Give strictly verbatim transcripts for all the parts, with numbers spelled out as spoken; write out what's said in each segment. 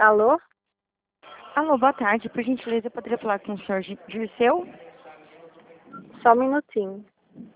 Alô? Alô, boa tarde. Por gentileza, eu poderia falar com o senhor Gi- Dirceu? Só um minutinho.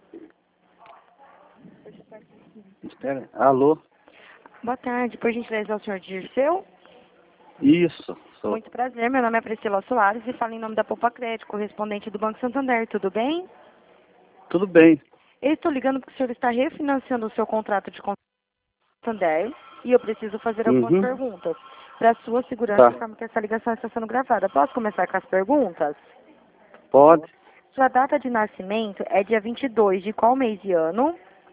Espera. Alô? Boa tarde. Por gentileza, é o senhor Dirceu? Isso. Sou. Muito prazer. Meu nome é Priscila Soares e falo em nome da Poupa Crédito, correspondente do Banco Santander. Tudo bem? Tudo bem. Eu estou ligando porque o senhor está refinanciando o seu contrato de contrato com o Santander e eu preciso fazer algumas Uhum. perguntas. Para sua segurança, Tá. informo que essa ligação está sendo gravada. Posso começar com as perguntas? Pode. Sua data de nascimento é dia vinte e dois de qual mês e ano?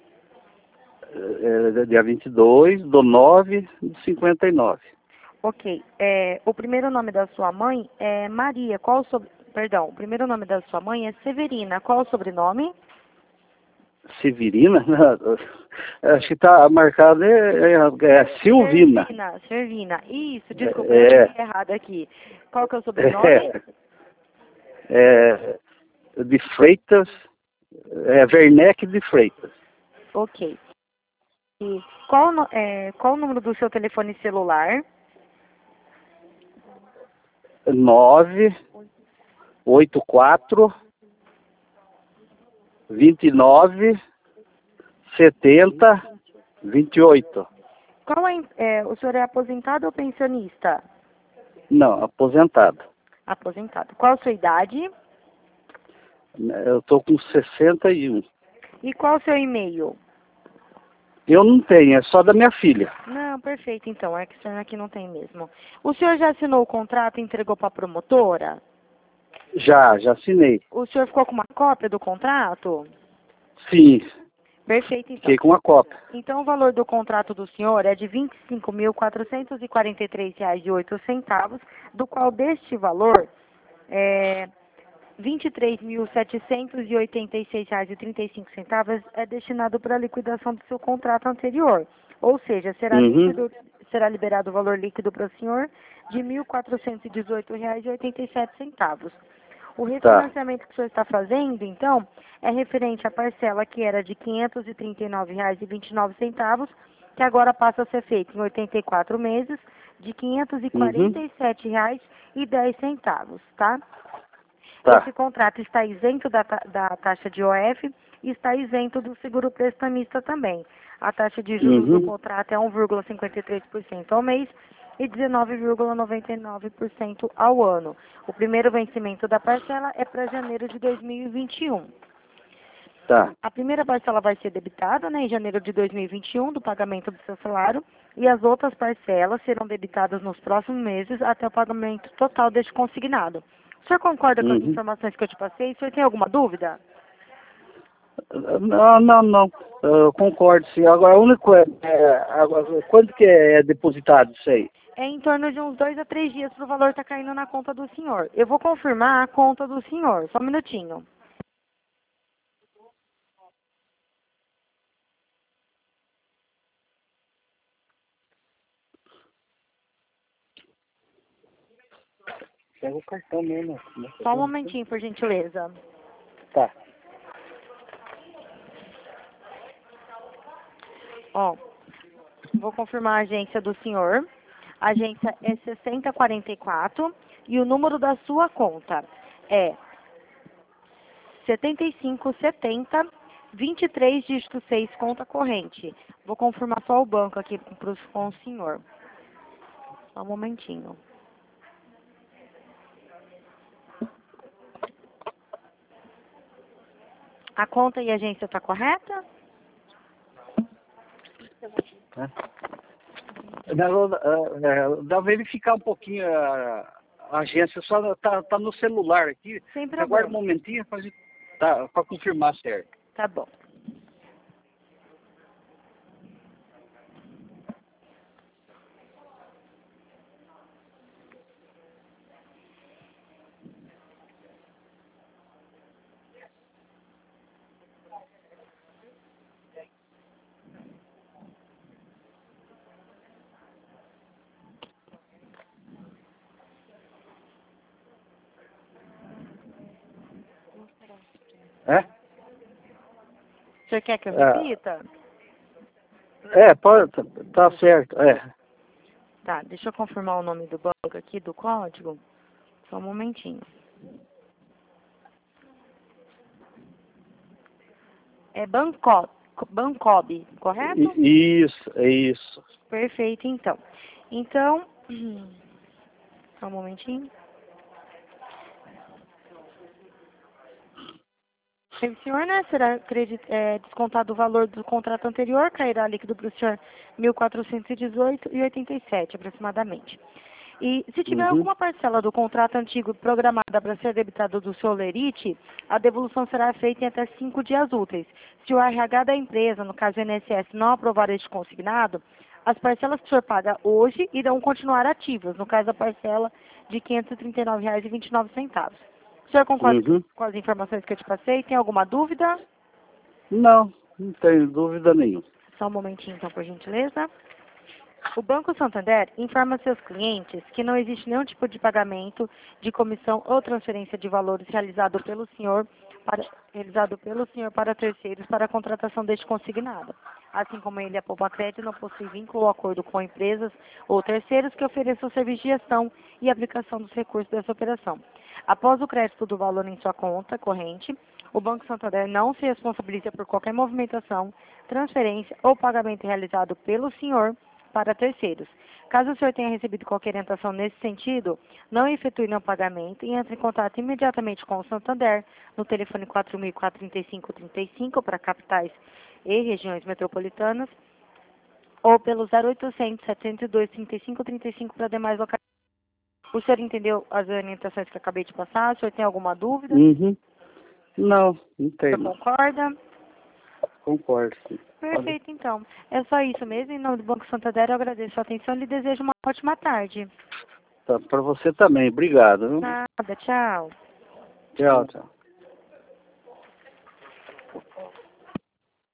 É, é dia vinte e dois do nove de cinquenta e nove. Ok. É, o primeiro nome da sua mãe é Maria. Qual o sobre... Perdão, o primeiro nome da sua mãe é Severina. Qual o sobrenome? Severina? Acho que está marcado é, é, é Silvina. Servina. Servina. Isso, desculpa, É, eu escrevi errado aqui. Qual que é o sobrenome? é, é, de Freitas, é Werneck de Freitas. Ok. E qual, o no- é, qual o número do seu telefone celular? nove oito quatro vinte e nove setenta vinte e oito. Qual é, é, o senhor é aposentado ou pensionista? Não, aposentado. Aposentado. Qual a sua idade? Eu estou com sessenta e um. E qual o seu e-mail? Eu não tenho, é só da minha filha. Não, perfeito, então. É que o senhor aqui não tem mesmo. O senhor já assinou o contrato e entregou para a promotora? Já, já assinei. O senhor ficou com uma cópia do contrato? Sim, Perfeito, então. fiquei com a cópia. Então, o valor do contrato do senhor é de vinte e cinco mil quatrocentos e quarenta e três reais e oito centavos, do qual deste valor, é, vinte e três mil setecentos e oitenta e seis reais e trinta e cinco centavos é destinado para a liquidação do seu contrato anterior. Ou seja, será, Uhum. líquido, será liberado o valor líquido para o senhor de mil quatrocentos e dezoito reais e oitenta e sete centavos. O refinanciamento que o senhor está fazendo, então, é referente à parcela que era de quinhentos e trinta e nove reais e vinte e nove centavos, que agora passa a ser feita em oitenta e quatro meses, de quinhentos e quarenta e sete reais e dez centavos, tá? Tá. Esse contrato está isento da, ta- da taxa de O F e está isento do seguro prestamista também. A taxa de juros do Uhum. contrato é um vírgula cinquenta e três por cento ao mês e dezenove vírgula noventa e nove por cento ao ano. O primeiro vencimento da parcela é para janeiro de dois mil e vinte e um. Tá. A primeira parcela vai ser debitada, né, em janeiro de dois mil e vinte e um, do pagamento do seu salário, e as outras parcelas serão debitadas nos próximos meses até o pagamento total deste consignado. O senhor concorda com as Uhum. informações que eu te passei? O senhor tem alguma dúvida? Não, não, não. Eu concordo, sim. Agora, a única é, é, agora, quando que é depositado isso aí? É em torno de uns dois a três dias para o valor estar caindo na conta do senhor. Eu vou confirmar a conta do senhor. Só um minutinho. Pega o cartão mesmo. Só um momentinho, por gentileza. Tá. Ó, vou confirmar a agência do senhor. A agência é sessenta quarenta e quatro e o número da sua conta é setenta e cinco setenta vinte e três dígito seis, conta corrente. Vou confirmar só o banco aqui pro, com o senhor. Só um momentinho. A conta e a agência está correta? Dá, dá, dá verificar um pouquinho a, a agência, só tá, tá no celular aqui. Sem Aguarda um problema. momentinho para tá, pra confirmar certo. Tá bom. É? O senhor quer que eu Ah. repita? É, pode, tá, tá certo. É. Tá, deixa eu confirmar o nome do banco aqui, do código. Só um momentinho. É Bancob, Bancob, correto? Isso, é isso. Perfeito, então. Então, só um momentinho. O senhor, né, será credit, é, descontado o valor do contrato anterior, cairá líquido para o senhor mil quatrocentos e dezoito reais e oitenta e sete centavos aproximadamente. E se tiver Uhum. alguma parcela do contrato antigo programada para ser debitada do seu lerite, a devolução será feita em até cinco dias úteis. Se o R H da empresa, no caso o I N S S, não aprovar este consignado, as parcelas que o senhor paga hoje irão continuar ativas, no caso a parcela de quinhentos e trinta e nove reais e vinte e nove centavos. O senhor concorda Uhum. com as informações que eu te passei? Tem alguma dúvida? Não, não tenho dúvida nenhuma. Só um momentinho, então, por gentileza. O Banco Santander informa seus clientes que não existe nenhum tipo de pagamento de comissão ou transferência de valores realizado pelo senhor para, realizado pelo senhor para terceiros para a contratação deste consignado. Assim como ele, a Poupa Crédito não possui vínculo ou acordo com empresas ou terceiros que ofereçam serviço de gestão e aplicação dos recursos dessa operação. Após o crédito do valor em sua conta corrente, o Banco Santander não se responsabiliza por qualquer movimentação, transferência ou pagamento realizado pelo senhor para terceiros. Caso o senhor tenha recebido qualquer orientação nesse sentido, não efetue nenhum pagamento e entre em contato imediatamente com o Santander no telefone quatro mil e quatro, trinta e cinco, trinta e cinco para capitais e regiões metropolitanas ou pelo zero oitocentos, setecentos e dois, trinta e cinco, trinta e cinco para demais locais. O senhor entendeu as orientações que eu acabei de passar? O senhor tem alguma dúvida? Uhum. Não, não O tenho. senhor concorda? Concordo, sim. Perfeito, então. É só isso mesmo. Em nome do Banco Santander, eu agradeço a atenção e lhe desejo uma ótima tarde. Tá, para você também. Obrigado. Viu? Nada, tchau. Tchau, tchau.